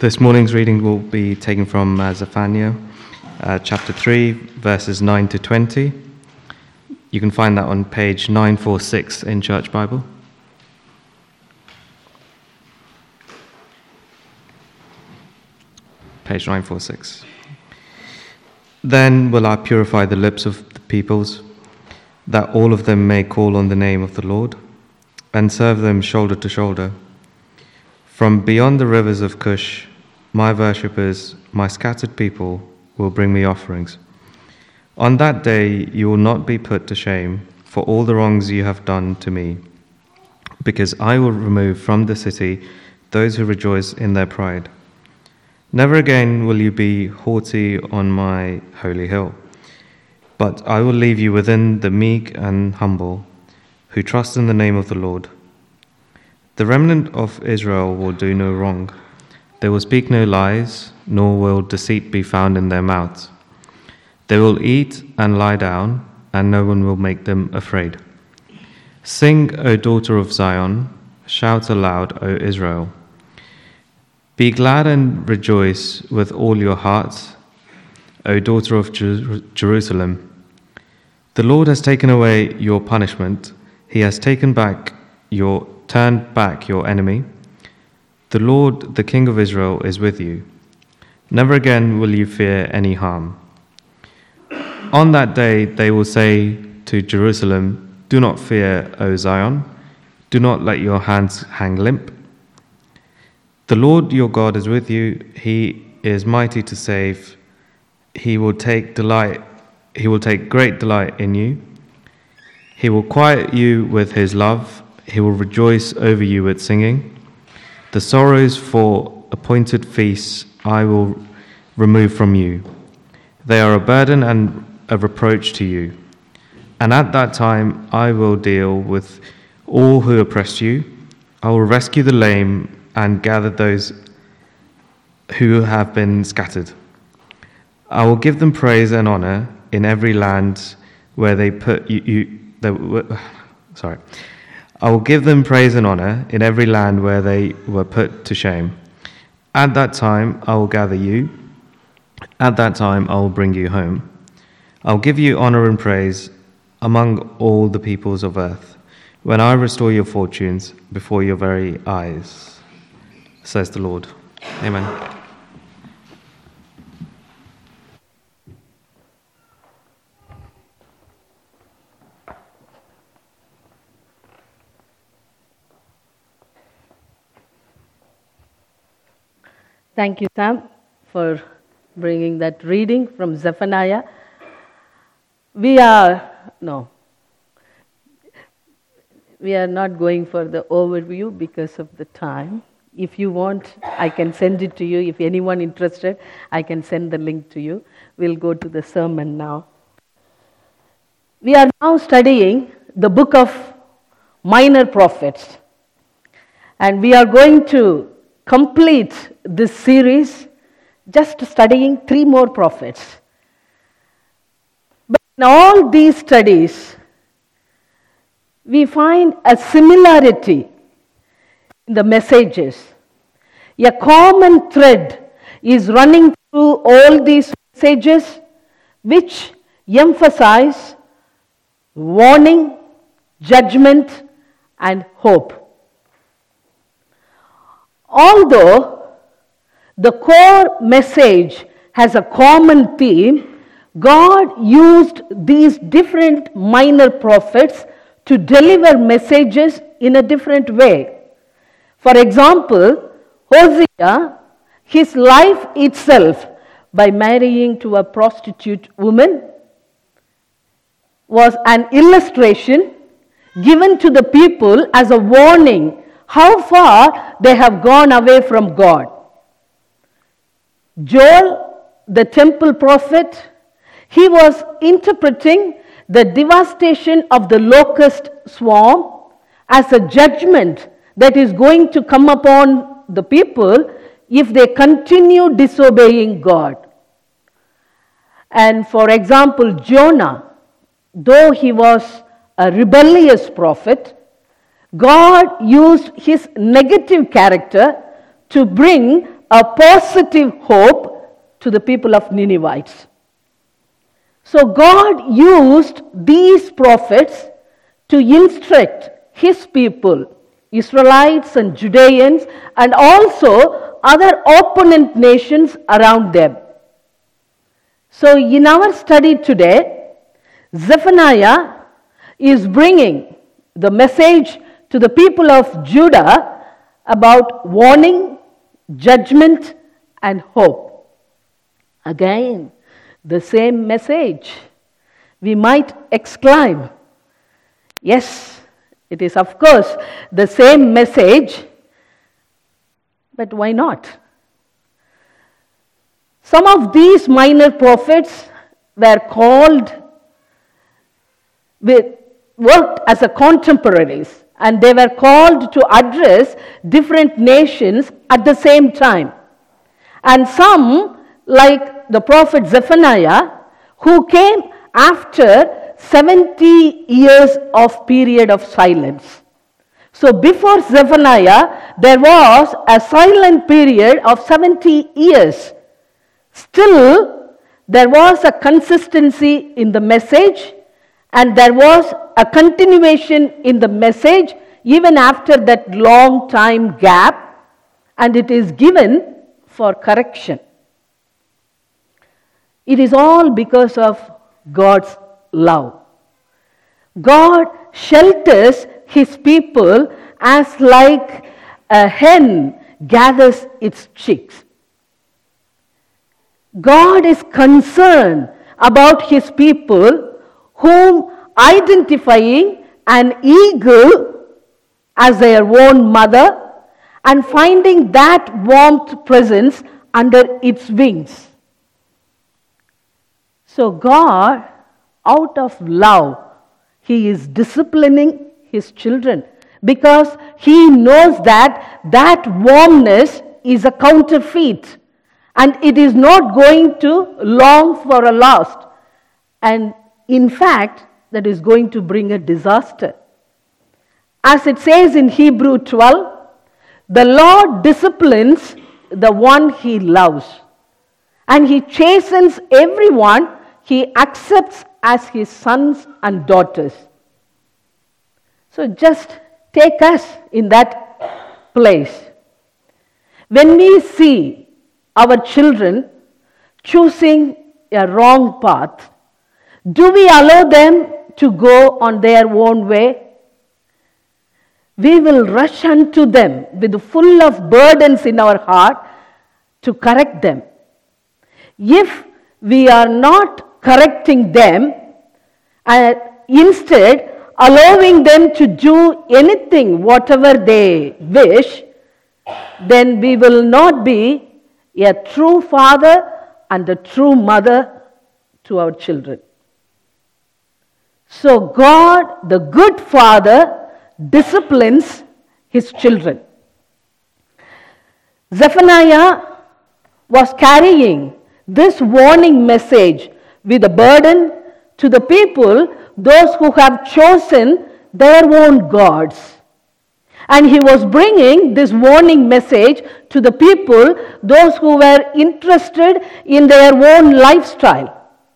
This morning's reading will be taken from Zephaniah chapter 3, verses 9 to 20. You can find that on page 946 in Church Bible. Page 946. Then will I purify the lips of the peoples, that all of them may call on the name of the Lord, and serve them shoulder to shoulder. From beyond the rivers of Cush, my worshippers, my scattered people, will bring me offerings. On that day you will not be put to shame for all the wrongs you have done to me, because I will remove from the city those who rejoice in their pride. Never again will you be haughty on my holy hill, but I will leave you within the meek and humble, who trust in the name of the Lord. The remnant of Israel will do no wrong. They will speak no lies, nor will deceit be found in their mouths. They will eat and lie down, and no one will make them afraid. Sing, O daughter of Zion, shout aloud, O Israel. Be glad and rejoice with all your hearts, O daughter of Jerusalem. The Lord has taken away your punishment. He has turned back your enemy. The Lord, the King of Israel, is with you. Never again will you fear any harm. On that day they will say to Jerusalem, do not fear, O Zion. Do not let your hands hang limp. The Lord your God is with you. He is mighty to save. He will take great delight in you. He will quiet you with his love. He will rejoice over you with singing. The sorrows for appointed feasts I will remove from you. They are a burden and a reproach to you. And at that time I will deal with all who oppress you. I will rescue the lame and gather those who have been scattered. I will give them praise and honor in every land where they put I will give them praise and honor in every land where they were put to shame. At that time I will gather you. At that time I will bring you home. I will give you honor and praise among all the peoples of earth, when I restore your fortunes before your very eyes, says the Lord. Amen. Thank you, Sam, for bringing that reading from Zephaniah. We are not going for the overview because of the time. If you want, I can send it to you. If anyone interested, I can send the link to you. We'll go to the sermon now. We are now studying the book of Minor Prophets. And we are going to complete this series just studying 3 more prophets. But in all these studies, we find a similarity in the messages. A common thread is running through all these messages, which emphasize warning, judgment, and hope. Although the core message has a common theme, God used these different minor prophets to deliver messages in a different way. For example, Hosea, his life itself by marrying to a prostitute woman was an illustration given to the people as a warning how far they have gone away from God. Joel, the temple prophet, he was interpreting the devastation of the locust swarm as a judgment that is going to come upon the people if they continue disobeying God. And for example, Jonah, though he was a rebellious prophet, God used his negative character to bring a positive hope to the people of Ninevites. So God used these prophets to instruct his people, Israelites and Judeans, and also other opponent nations around them. So in our study today, Zephaniah is bringing the message to the people of Judah about warning, judgment, and hope. Again, the same message. We might exclaim, yes, it is of course the same message, but why not? Some of these minor prophets were worked as a contemporaries, and they were called to address different nations at the same time. And some, like the prophet Zephaniah, who came after 70 years of period of silence. So before Zephaniah, there was a silent period of 70 years. Still, there was a consistency in the message, and there was a continuation in the message even after that long time gap, and it is given for correction. It is all because of God's love. God shelters his people as like a hen gathers its chicks. God is concerned about his people, whom identifying an eagle as their own mother and finding that warmth presence under its wings. So God, out of love, he is disciplining his children because he knows that that warmness is a counterfeit and it is not going to long for a last. And in fact, that is going to bring a disaster. As it says in Hebrew 12, the Lord disciplines the one he loves, and he chastens everyone he accepts as his sons and daughters. So just take us in that place. When we see our children choosing a wrong path, do we allow them to go on their own way? We will rush unto them with full of burdens in our heart to correct them. If we are not correcting them, and instead allowing them to do anything, whatever they wish, then we will not be a true father and a true mother to our children. So God, the good Father, disciplines his children. Zephaniah was carrying this warning message with a burden to the people, those who have chosen their own gods. And he was bringing this warning message to the people, those who were interested in their own lifestyle.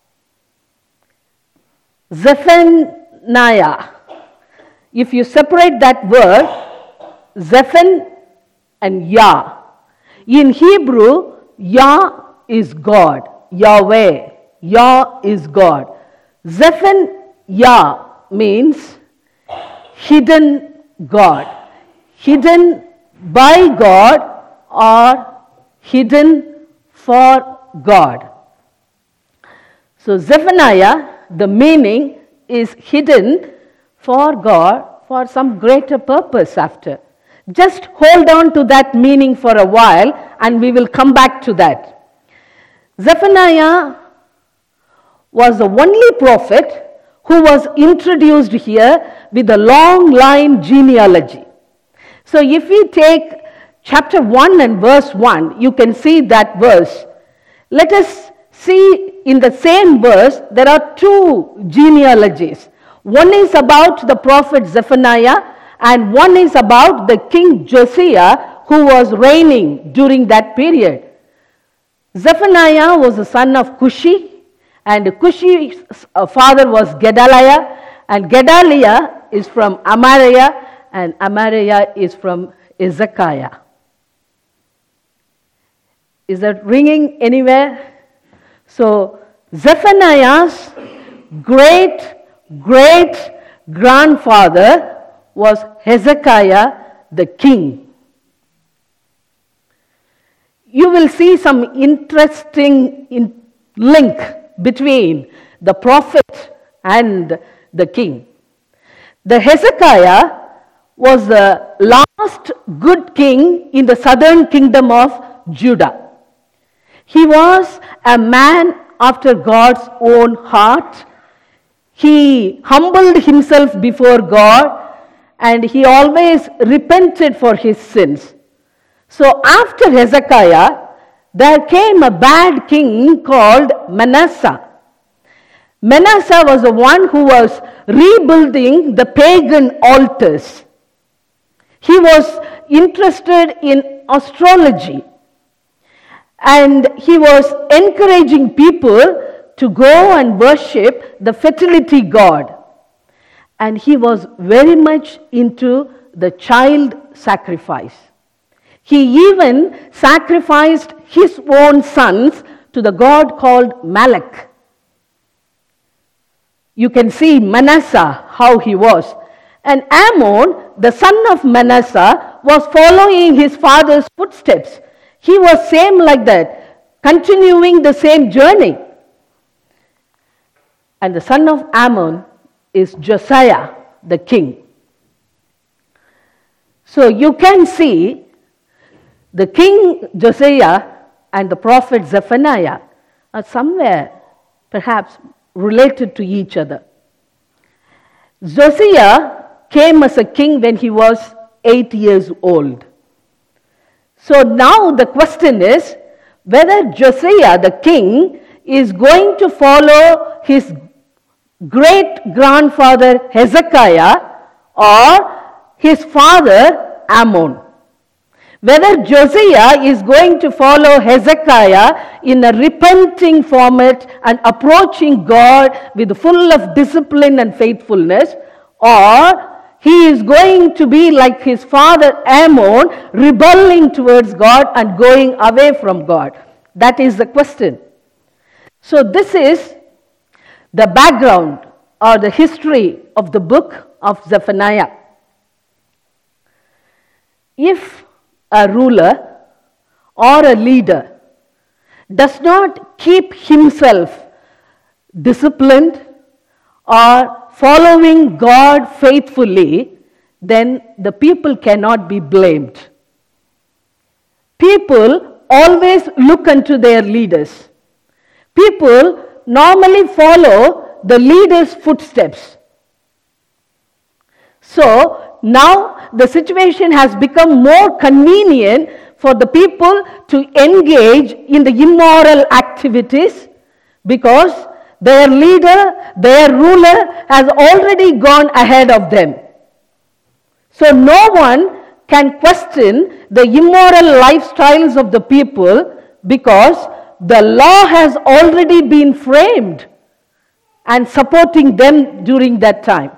Zephaniah, if you separate that word, Zephan and Yah. In Hebrew, Yah is God, Yahweh. Yah is God. Zephan Yah means hidden God. Hidden by God or hidden for God. So Zephaniah, the meaning is hidden for God for some greater purpose after. Just hold on to that meaning for a while and we will come back to that. Zephaniah was the only prophet who was introduced here with a long line genealogy. So if we take chapter 1 and verse 1, you can see that verse. Let us see in the same verse, there are two genealogies. One is about the prophet Zephaniah and one is about the king Josiah, who was reigning during that period. Zephaniah was the son of Cushi, and Cushi's father was Gedaliah, and Gedaliah is from Amariah, and Amariah is from Hezekiah. Is that ringing anywhere? So, Zephaniah's great-grandfather was Hezekiah the king. You will see some interesting link between the prophet and the king. The Hezekiah was the last good king in the southern kingdom of Judah. He was a man after God's own heart. He humbled himself before God, and he always repented for his sins. So after Hezekiah, there came a bad king called Manasseh. Manasseh was the one who was rebuilding the pagan altars. He was interested in astrology, and he was encouraging people to go and worship the fertility god. And he was very much into the child sacrifice. He even sacrificed his own sons to the god called Malak. You can see Manasseh, how he was. And Ammon, the son of Manasseh, was following his father's footsteps. He was same like that, continuing the same journey. And the son of Ammon is Josiah, the king. So you can see the king Josiah and the prophet Zephaniah are somewhere perhaps related to each other. Josiah came as a king when he was 8 years old. So now the question is whether Josiah, the king, is going to follow his great-grandfather Hezekiah or his father Ammon. Whether Josiah is going to follow Hezekiah in a repenting format and approaching God with full of discipline and faithfulness, or he is going to be like his father Ammon, rebelling towards God and going away from God. That is the question. So this is the background or the history of the book of Zephaniah. If a ruler or a leader does not keep himself disciplined or following God faithfully, then the people cannot be blamed. People always look unto their leaders. People normally follow the leader's footsteps. So now the situation has become more convenient for the people to engage in the immoral activities because their leader, their ruler has already gone ahead of them. So no one can question the immoral lifestyles of the people because the law has already been framed and supporting them during that time.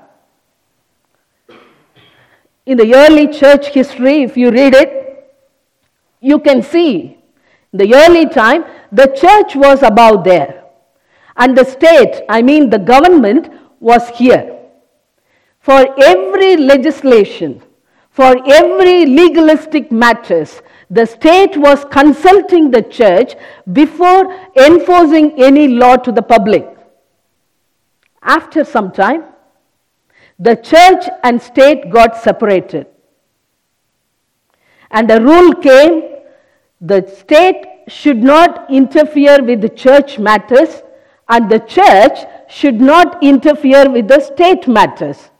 In the early church history, if you read it, you can see in the early time the church was about there. And the state, the government, was here. For every legislation, for every legalistic matters, the state was consulting the church before enforcing any law to the public. After some time, the church and state got separated. And a rule came, the state should not interfere with the church matters, and the church should not interfere with the state matters.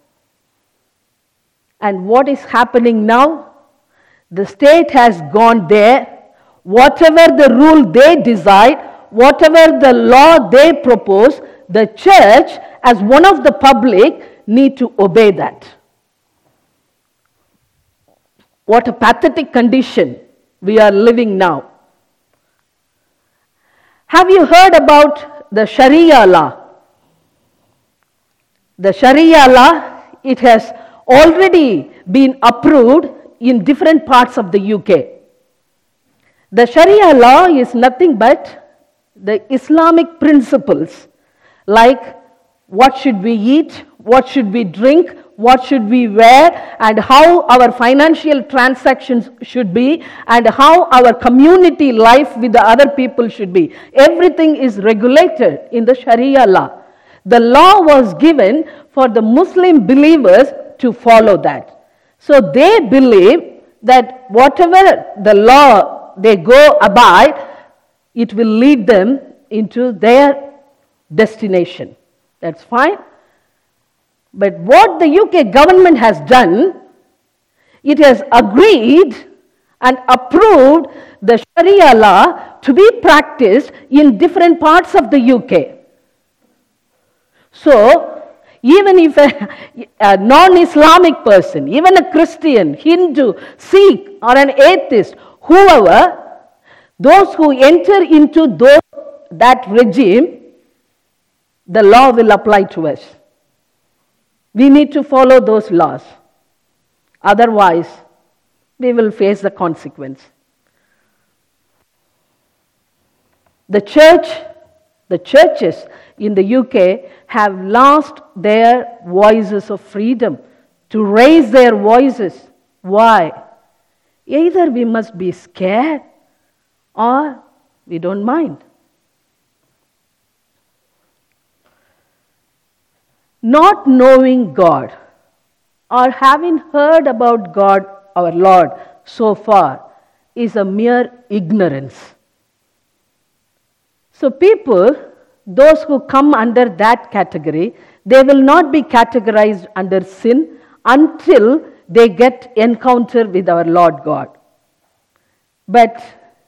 And what is happening now? The state has gone there. Whatever the rule they decide, whatever the law they propose, the church, as one of the public, need to obey that. What a pathetic condition we are living now. Have you heard about the Sharia law? The Sharia law, it has already been approved in different parts of the UK. The Sharia law is nothing but the Islamic principles, like what should we eat, what should we drink, what should we wear, and how our financial transactions should be, and how our community life with the other people should be. Everything is regulated in the Sharia law. The law was given for the Muslim believers to follow that. So they believe that whatever the law they go abide, it will lead them into their destination. That's fine. But what the UK government has done, it has agreed and approved the Sharia law to be practiced in different parts of the UK. So, even if a non-Islamic person, even a Christian, Hindu, Sikh, or an atheist, whoever, those who enter into that regime, the law will apply to us. We need to follow those laws. Otherwise, we will face the consequence. The churches in the UK have lost their voices of freedom to raise their voices. Why? Either we must be scared or we don't mind. Not knowing God or having heard about God, our Lord, so far is a mere ignorance. So people, those who come under that category, they will not be categorized under sin until they get encounter with our Lord God. But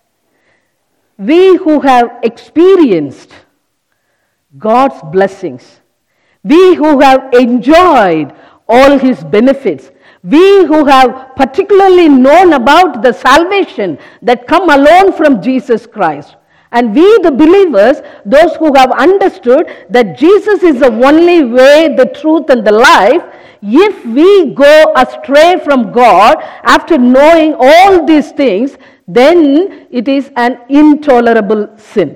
we who have experienced God's blessings, we who have enjoyed all His benefits, we who have particularly known about the salvation that come alone from Jesus Christ, and we the believers, those who have understood that Jesus is the only way, the truth and the life, if we go astray from God after knowing all these things, then it is an intolerable sin.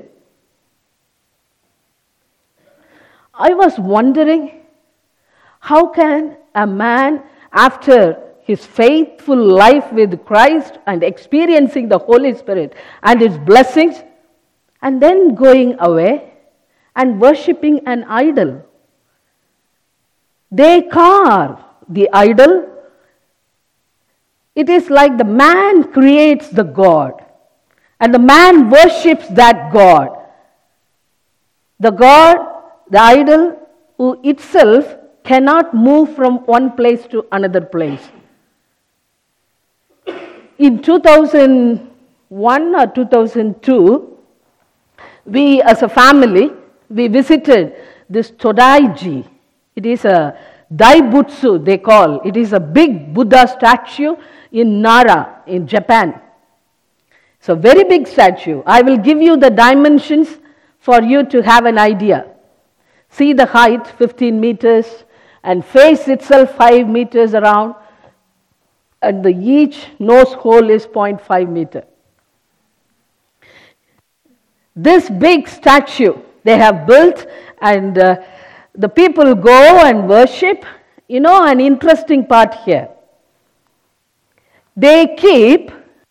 I was wondering, how can a man, after his faithful life with Christ and experiencing the Holy Spirit and His blessings, and then going away and worshipping an idol? They carve the idol. It is like the man creates the God, and the man worships that God. The God, the idol, who itself cannot move from one place to another place. In 2001 or 2002, we as a family, we visited this Todaiji. It is a Daibutsu, they call. It is a big Buddha statue in Nara, in Japan. It's a very big statue. I will give you the dimensions for you to have an idea. See the height, 15 meters, and face itself 5 meters around, and each nose hole is 0.5 meter. This big statue they have built, and the people go and worship. You know, an interesting part here. They keep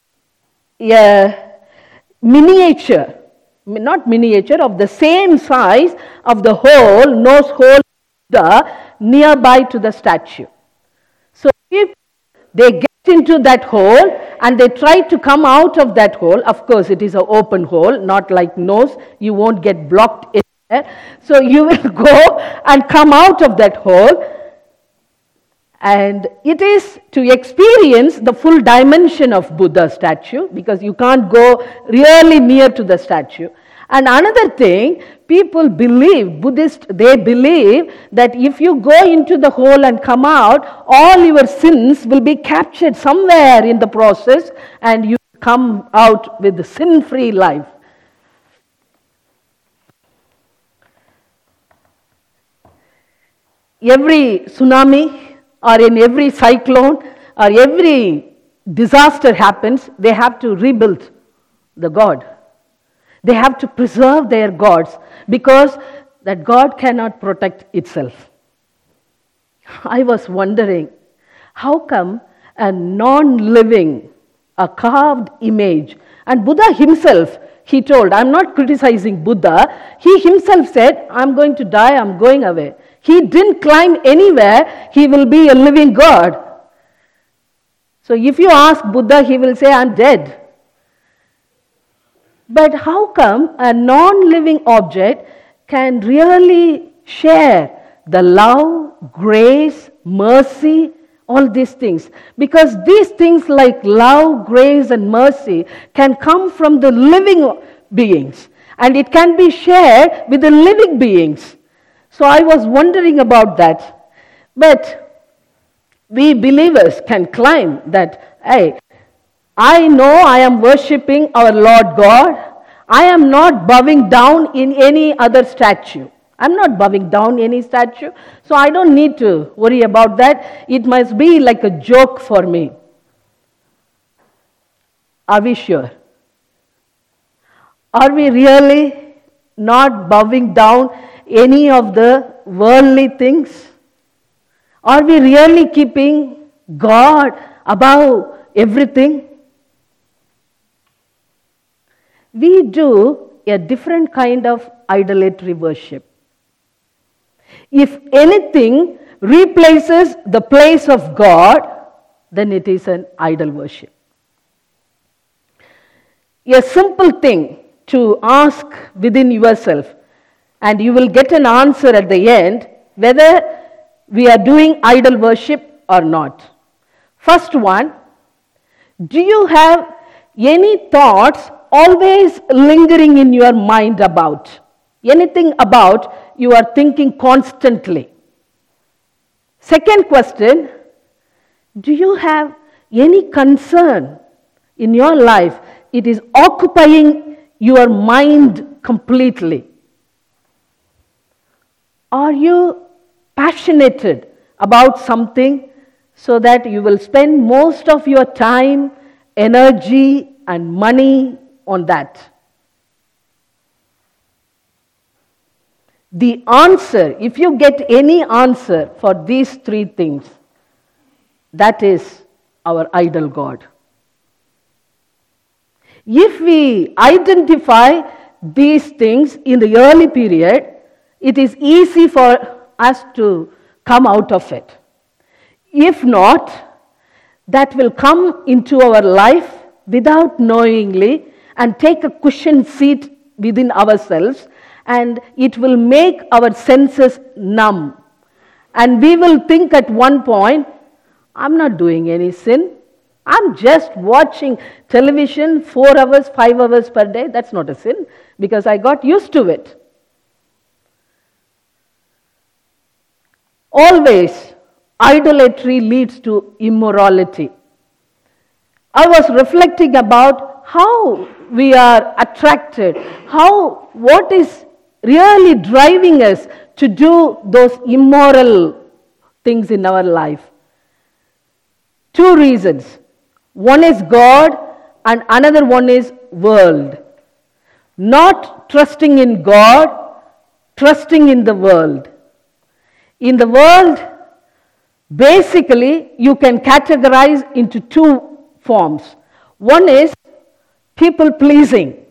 a miniature, not miniature, of the same size of the hole, nose hole, nearby to the statue. So if they get into that hole and they try to come out of that hole, of course it is an open hole, not like nose, you won't get blocked in there. So you will go and come out of that hole, and it is to experience the full dimension of Buddha statue, because you can't go really near to the statue. And another thing, people believe, Buddhists, they believe that if you go into the hole and come out, all your sins will be captured somewhere in the process and you come out with a sin-free life. Every tsunami or in every cyclone or every disaster happens, they have to rebuild the God. They have to preserve their gods because that God cannot protect itself. I was wondering, how come a non-living, a carved image, and Buddha himself, he told, I'm not criticizing Buddha, he himself said, I'm going to die, I'm going away. He didn't climb anywhere, he will be a living God. So if you ask Buddha, he will say, I'm dead. But how come a non-living object can really share the love, grace, mercy, all these things? Because these things like love, grace, and mercy can come from the living beings. And it can be shared with the living beings. So I was wondering about that. But we believers can claim that, hey, I know I am worshipping our Lord God. I am not bowing down in any other statue. I'm not bowing down any statue. So I don't need to worry about that. It must be like a joke for me. Are we sure? Are we really not bowing down any of the worldly things? Are we really keeping God above everything? We do a different kind of idolatry worship. If anything replaces the place of God, then it is an idol worship. A simple thing to ask within yourself, and you will get an answer at the end whether we are doing idol worship or not. First one, do you have any thoughts always lingering in your mind about? Anything about you are thinking constantly? Second question, do you have any concern in your life? It is occupying your mind completely. Are you passionate about something so that you will spend most of your time, energy, and money on that? The answer, if you get any answer for these three things, that is our idol God. If we identify these things in the early period, it is easy for us to come out of it. If not, that will come into our life without knowingly and take a cushioned seat within ourselves, and it will make our senses numb. And we will think at one point, I'm not doing any sin. I'm just watching television 4 hours, 5 hours per day. That's not a sin because I got used to it. Always, idolatry leads to immorality. I was reflecting about how we are attracted, what is really driving us to do those immoral things in our life. 2 reasons. One is God and another one is world. Not trusting in God, trusting in the world. In the world, basically, you can categorize into 2 forms. One is people pleasing.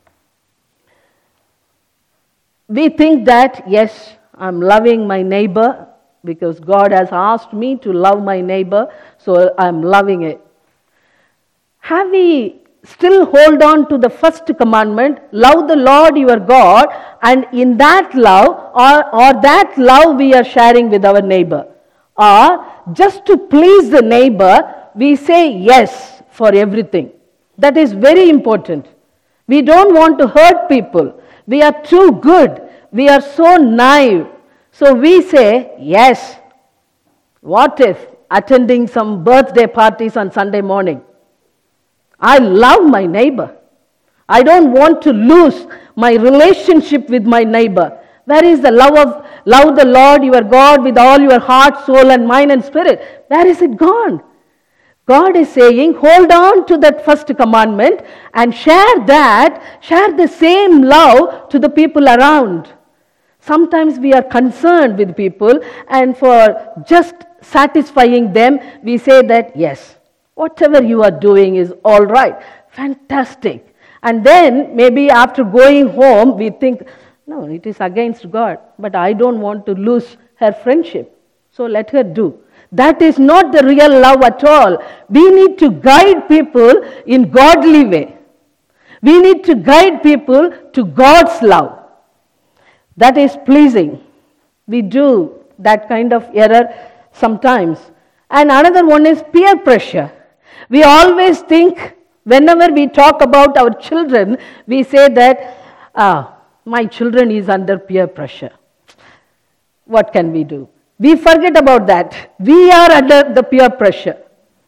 We think that, yes, I'm loving my neighbor because God has asked me to love my neighbor, so I'm loving it. Have we still hold on to the first commandment, love the Lord your God, and in that love, or that love we are sharing with our neighbor? Or just to please the neighbor, we say yes for everything. That is very important. We don't want to hurt people. We are too good. We are so naive. So we say, yes, what if attending some birthday parties on Sunday morning? I love my neighbor. I don't want to lose my relationship with my neighbor. Where is the love the Lord your God with all your heart, soul and mind and spirit? Where is it gone? God is saying, hold on to that first commandment and share the same love to the people around. Sometimes we are concerned with people, and for just satisfying them, we say that, yes, whatever you are doing is all right, fantastic. And then maybe after going home, we think, no, it is against God, but I don't want to lose her friendship, so let her do. That is not the real love at all. We need to guide people in godly way. We need to guide people to God's love. That is pleasing. We do that kind of error sometimes. And another one is peer pressure. We always think, whenever we talk about our children, we say that, my children is under peer pressure. What can we do? We forget about that. We are under the peer pressure.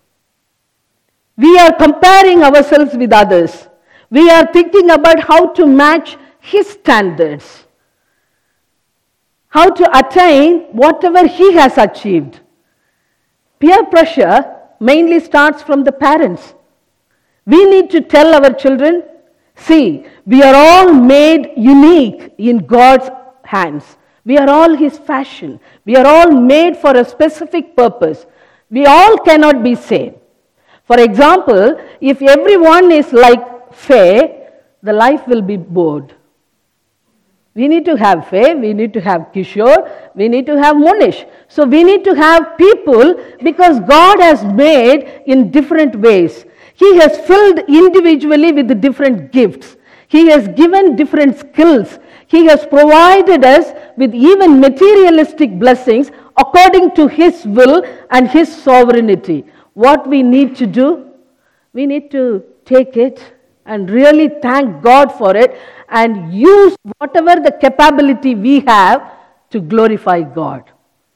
We are comparing ourselves with others. We are thinking about how to match his standards, how to attain whatever he has achieved. Peer pressure mainly starts from the parents. We need to tell our children, see, we are all made unique in God's hands. We are all his fashion. We are all made for a specific purpose. We all cannot be same. For example, if everyone is like Faye, the life will be bored. We need to have Faye, we need to have Kishore, we need to have Monish. So we need to have people because God has made in different ways. He has filled individually with the different gifts. He has given different skills. He has provided us with even materialistic blessings according to his will and his sovereignty. What we need to do? We need to take it and really thank God for it and use whatever the capability we have to glorify God.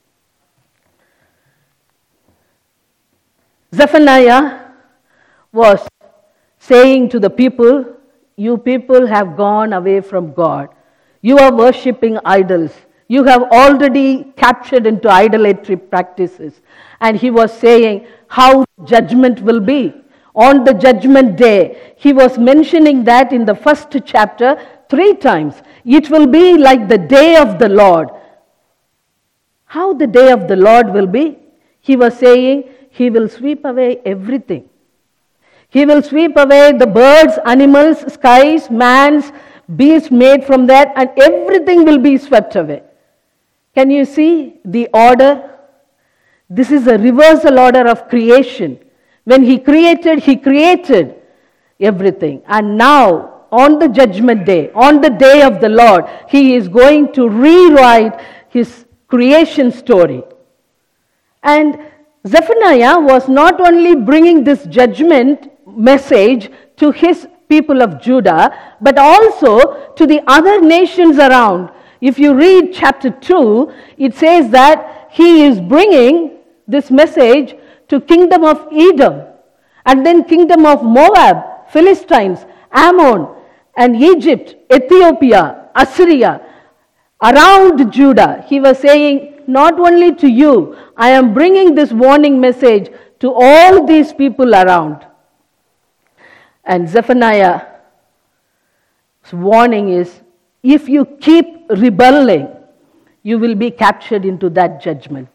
Zephaniah was saying to the people, you people have gone away from God. You are worshipping idols. You have already captured into idolatry practices. And he was saying how judgment will be. On the judgment day, he was mentioning that in the first chapter 3 times. It will be like the day of the Lord. How the day of the Lord will be? He was saying he will sweep away everything. He will sweep away the birds, animals, skies, man's, beasts made from that, and everything will be swept away. Can you see the order? This is a reversal order of creation. When he created everything. And now, on the judgment day, on the day of the Lord, he is going to rewrite his creation story. And Zephaniah was not only bringing this judgment message to his people of Judah, but also to the other nations around. If you read chapter 2, it says that he is bringing this message to kingdom of Edom, and then kingdom of Moab, Philistines, Ammon, and Egypt, Ethiopia, Assyria, around Judah. He was saying, not only to you, I am bringing this warning message to all these people around. And Zephaniah's warning is, if you keep rebelling, you will be captured into that judgment.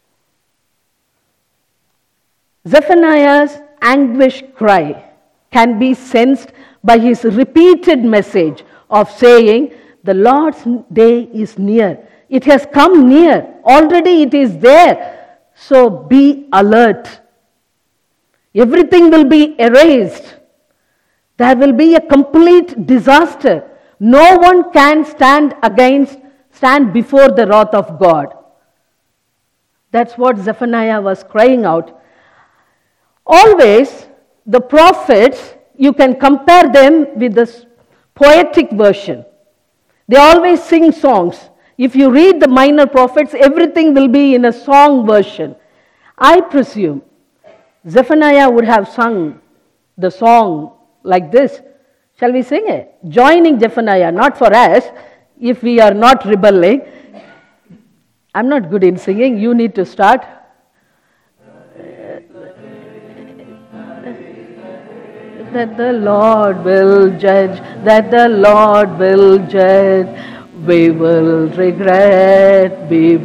Zephaniah's anguish cry can be sensed by his repeated message of saying, the Lord's day is near. It has come near. Already it is there. So be alert. Everything will be erased. There will be a complete disaster. No one can stand before the wrath of God. That's what Zephaniah was crying out. Always, the prophets, you can compare them with this poetic version. They always sing songs. If you read the minor prophets, everything will be in a song version. I presume Zephaniah would have sung the song like this. Shall we sing it? Joining Zephaniah, not for us, if we are not rebelling. I'm not good in singing. You need to start. That the Lord will judge, that the Lord will judge. We will regret,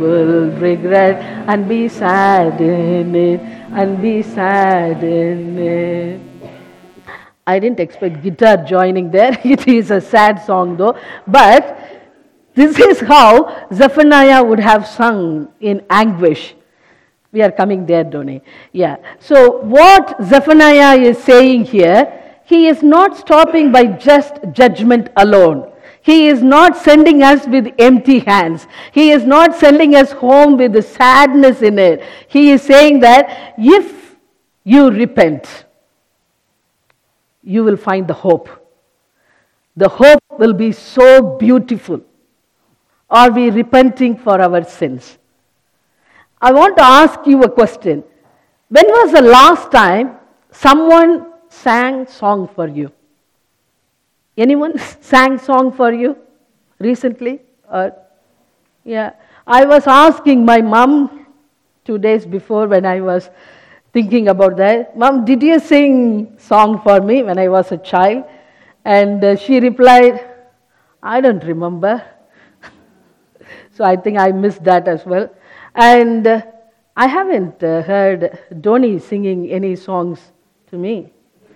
and be sad in it, and be sad in it. I didn't expect guitar joining there. It is a sad song though. But this is how Zephaniah would have sung in anguish. We are coming there, Donnie. Yeah. So what Zephaniah is saying here, he is not stopping by just judgment alone. He is not sending us with empty hands. He is not sending us home with the sadness in it. He is saying that if you repent, you will find the hope. The hope will be so beautiful. Are we repenting for our sins? I want to ask you a question. When was the last time someone sang song for you? Anyone sang song for you recently? Yeah. I was asking my mom 2 days before when I was thinking about that. Mom, did you sing song for me when I was a child? And she replied, I don't remember. So I think I missed that as well. And I haven't heard Donnie singing any songs to me.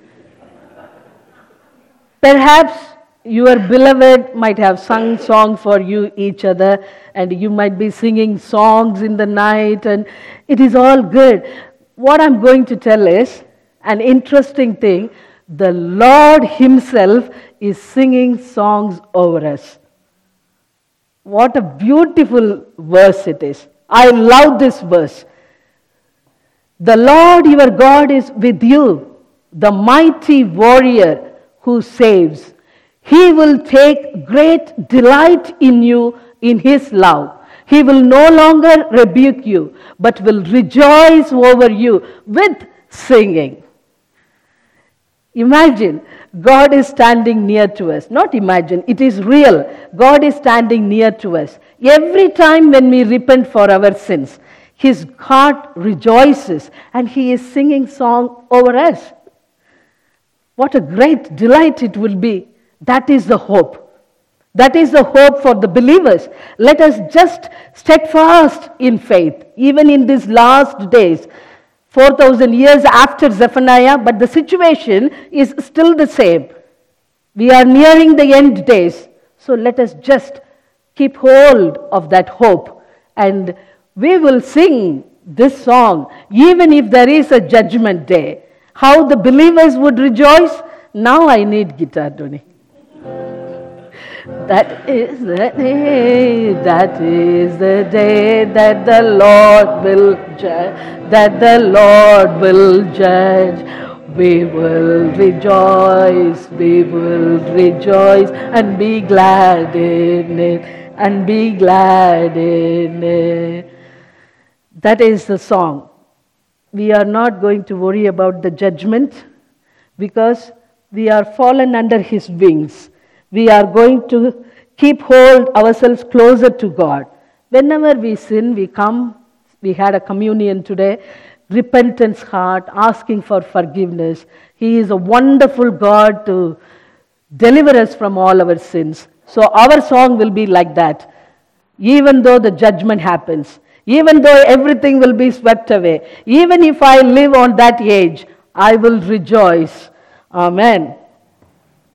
Perhaps your beloved might have sung song for you each other, and you might be singing songs in the night, and it is all good. What I'm going to tell is an interesting thing. The Lord Himself is singing songs over us. What a beautiful verse it is. I love this verse. The Lord your God is with you, the mighty warrior who saves. He will take great delight in you in His love. He will no longer rebuke you, but will rejoice over you with singing. Imagine, God is standing near to us. Not imagine, it is real. God is standing near to us. Every time when we repent for our sins, His heart rejoices and He is singing song over us. What a great delight it will be. That is the hope. That is the hope for the believers. Let us just steadfast in faith, even in these last days. 4,000 years after Zephaniah, but the situation is still the same. We are nearing the end days. So let us just keep hold of that hope. And we will sing this song, even if there is a judgment day. How the believers would rejoice. Now I need guitar, Donnie. That is the day that the Lord will judge, that the Lord will judge. We will rejoice and be glad in it, and be glad in it. That is the song. We are not going to worry about the judgment because we are fallen under His wings. We are going to keep hold ourselves closer to God. Whenever we sin, we come. We had a communion today. Repentance heart, asking for forgiveness. He is a wonderful God to deliver us from all our sins. So our song will be like that. Even though the judgment happens, even though everything will be swept away, even if I live on that age, I will rejoice. Amen.